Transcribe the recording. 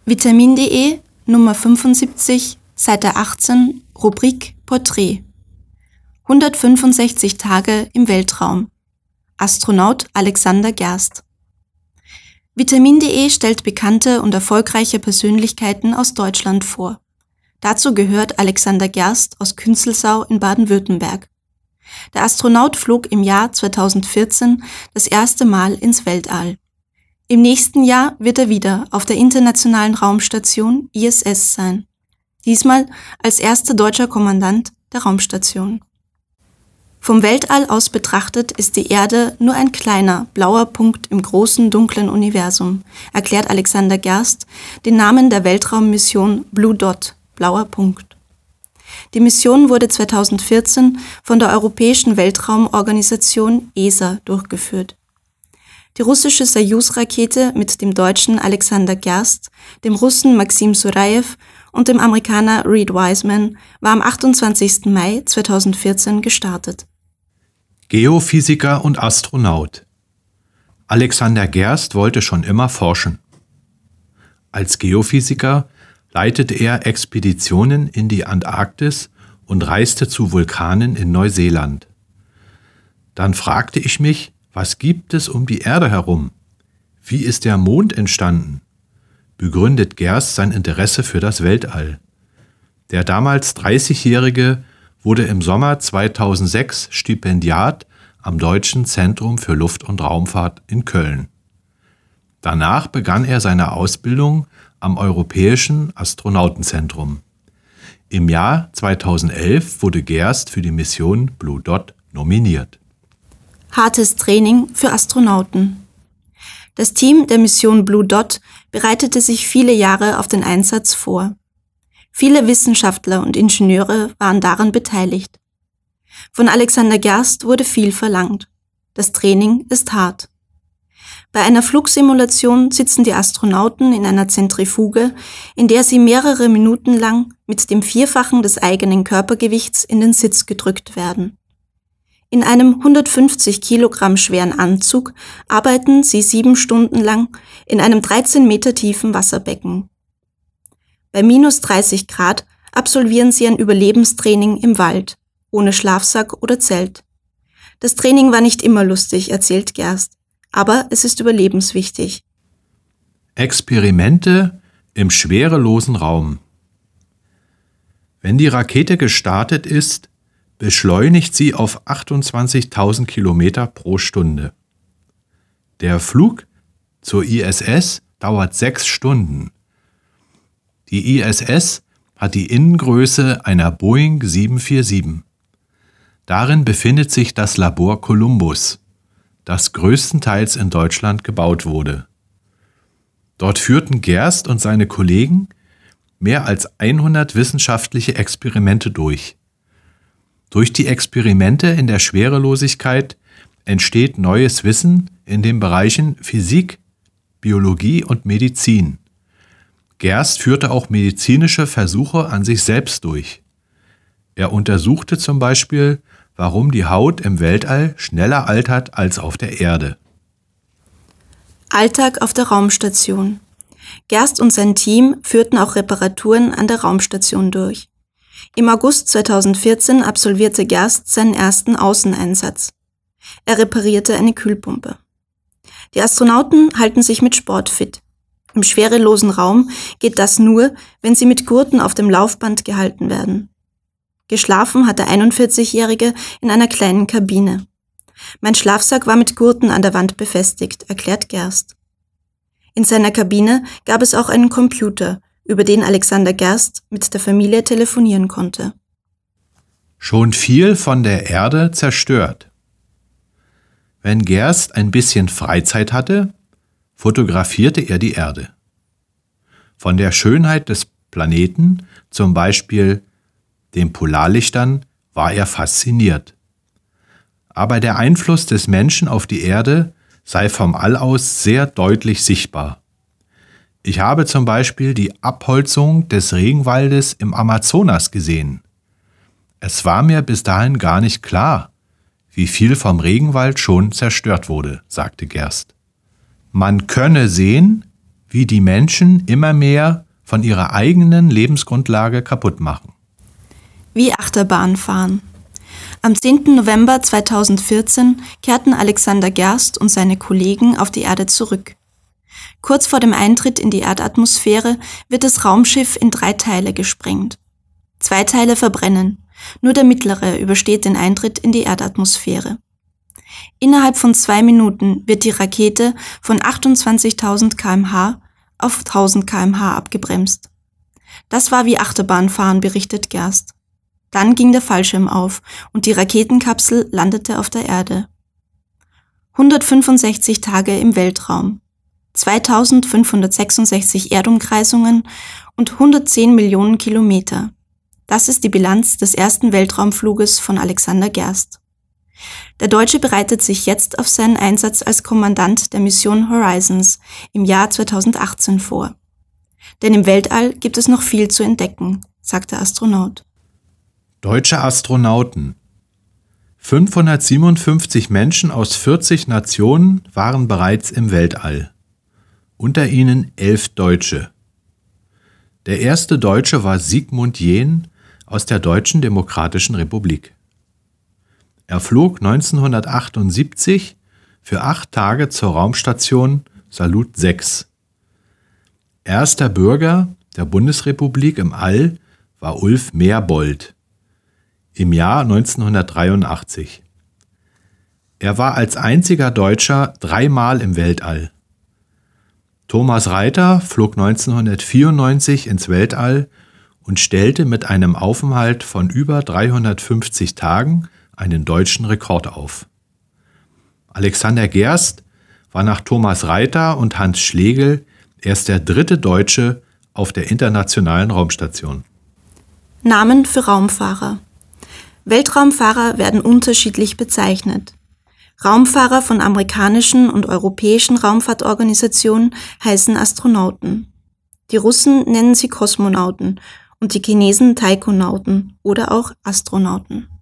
Vitamin.de, Nummer 75, Seite 18, Rubrik Porträt. 165 Tage im Weltraum. Astronaut Alexander Gerst. Vitamin.de stellt bekannte und erfolgreiche Persönlichkeiten aus Deutschland vor. Dazu gehört Alexander Gerst aus Künzelsau in Baden-Württemberg. Der Astronaut flog im Jahr 2014 das erste Mal ins Weltall. Im nächsten Jahr wird er wieder auf der internationalen Raumstation ISS sein. Diesmal als erster deutscher Kommandant der Raumstation. Vom Weltall aus betrachtet ist die Erde nur ein kleiner, blauer Punkt im großen, dunklen Universum, erklärt Alexander Gerst den Namen der Weltraummission Blue Dot, blauer Punkt. Die Mission wurde 2014 von der Europäischen Weltraumorganisation ESA durchgeführt. Die russische Sojus-Rakete mit dem Deutschen Alexander Gerst, dem Russen Maxim Surajew und dem Amerikaner Reed Wiseman war am 28. Mai 2014 gestartet. Geophysiker und Astronaut. Alexander Gerst wollte schon immer forschen. Als Geophysiker leitete er Expeditionen in die Antarktis und reiste zu Vulkanen in Neuseeland. Dann fragte ich mich, was gibt es um die Erde herum? Wie ist der Mond entstanden? Begründet Gerst sein Interesse für das Weltall. Der damals 30-Jährige wurde im Sommer 2006 Stipendiat am Deutschen Zentrum für Luft- und Raumfahrt in Köln. Danach begann er seine Ausbildung am Europäischen Astronautenzentrum. Im Jahr 2011 wurde Gerst für die Mission Blue Dot nominiert. Hartes Training für Astronauten. Das Team der Mission Blue Dot bereitete sich viele Jahre auf den Einsatz vor. Viele Wissenschaftler und Ingenieure waren daran beteiligt. Von Alexander Gerst wurde viel verlangt. Das Training ist hart. Bei einer Flugsimulation sitzen die Astronauten in einer Zentrifuge, in der sie mehrere Minuten lang mit dem Vierfachen des eigenen Körpergewichts in den Sitz gedrückt werden. In einem 150 Kilogramm schweren Anzug arbeiten sie 7 Stunden lang in einem 13 Meter tiefen Wasserbecken. Bei minus 30 Grad absolvieren sie ein Überlebenstraining im Wald, ohne Schlafsack oder Zelt. Das Training war nicht immer lustig, erzählt Gerst, aber es ist überlebenswichtig. Experimente im schwerelosen Raum. Wenn die Rakete gestartet ist, beschleunigt sie auf 28.000 Kilometer pro Stunde. Der Flug zur ISS dauert 6 Stunden. Die ISS hat die Innengröße einer Boeing 747. Darin befindet sich das Labor Columbus, das größtenteils in Deutschland gebaut wurde. Dort führten Gerst und seine Kollegen mehr als 100 wissenschaftliche Experimente durch. Durch die Experimente in der Schwerelosigkeit entsteht neues Wissen in den Bereichen Physik, Biologie und Medizin. Gerst führte auch medizinische Versuche an sich selbst durch. Er untersuchte zum Beispiel, warum die Haut im Weltall schneller altert als auf der Erde. Alltag auf der Raumstation. Gerst und sein Team führten auch Reparaturen an der Raumstation durch. Im August 2014 absolvierte Gerst seinen ersten Außeneinsatz. Er reparierte eine Kühlpumpe. Die Astronauten halten sich mit Sport fit. Im schwerelosen Raum geht das nur, wenn sie mit Gurten auf dem Laufband gehalten werden. Geschlafen hat der 41-Jährige in einer kleinen Kabine. Mein Schlafsack war mit Gurten an der Wand befestigt, erklärt Gerst. In seiner Kabine gab es auch einen Computer, über den Alexander Gerst mit der Familie telefonieren konnte. Schon viel von der Erde zerstört. Wenn Gerst ein bisschen Freizeit hatte, fotografierte er die Erde. Von der Schönheit des Planeten, zum Beispiel den Polarlichtern, war er fasziniert. Aber der Einfluss des Menschen auf die Erde sei vom All aus sehr deutlich sichtbar. Ich habe zum Beispiel die Abholzung des Regenwaldes im Amazonas gesehen. Es war mir bis dahin gar nicht klar, wie viel vom Regenwald schon zerstört wurde, sagte Gerst. Man könne sehen, wie die Menschen immer mehr von ihrer eigenen Lebensgrundlage kaputt machen. Wie Achterbahn fahren. Am 10. November 2014 kehrten Alexander Gerst und seine Kollegen auf die Erde zurück. Kurz vor dem Eintritt in die Erdatmosphäre wird das Raumschiff in 3 Teile gesprengt. 2 Teile verbrennen, nur der mittlere übersteht den Eintritt in die Erdatmosphäre. Innerhalb von 2 Minuten wird die Rakete von 28.000 km/h auf 1000 km/h abgebremst. Das war wie Achterbahnfahren, berichtet Gerst. Dann ging der Fallschirm auf und die Raketenkapsel landete auf der Erde. 165 Tage im Weltraum, 2566 Erdumkreisungen und 110 Millionen Kilometer. Das ist die Bilanz des ersten Weltraumfluges von Alexander Gerst. Der Deutsche bereitet sich jetzt auf seinen Einsatz als Kommandant der Mission Horizons im Jahr 2018 vor. Denn im Weltall gibt es noch viel zu entdecken, sagt der Astronaut. Deutsche Astronauten. 557 Menschen aus 40 Nationen waren bereits im Weltall. Unter ihnen 11 Deutsche. Der erste Deutsche war Sigmund Jähn aus der Deutschen Demokratischen Republik. Er flog 1978 für 8 Tage zur Raumstation Salyut 6. Erster Bürger der Bundesrepublik im All war Ulf Merbold im Jahr 1983. Er war als einziger Deutscher 3-mal im Weltall. Thomas Reiter flog 1994 ins Weltall und stellte mit einem Aufenthalt von über 350 Tagen einen deutschen Rekord auf. Alexander Gerst war nach Thomas Reiter und Hans Schlegel erst der 3. Deutsche auf der Internationalen Raumstation. Namen für Raumfahrer. Weltraumfahrer werden unterschiedlich bezeichnet. Raumfahrer von amerikanischen und europäischen Raumfahrtorganisationen heißen Astronauten. Die Russen nennen sie Kosmonauten und die Chinesen Taikonauten oder auch Astronauten.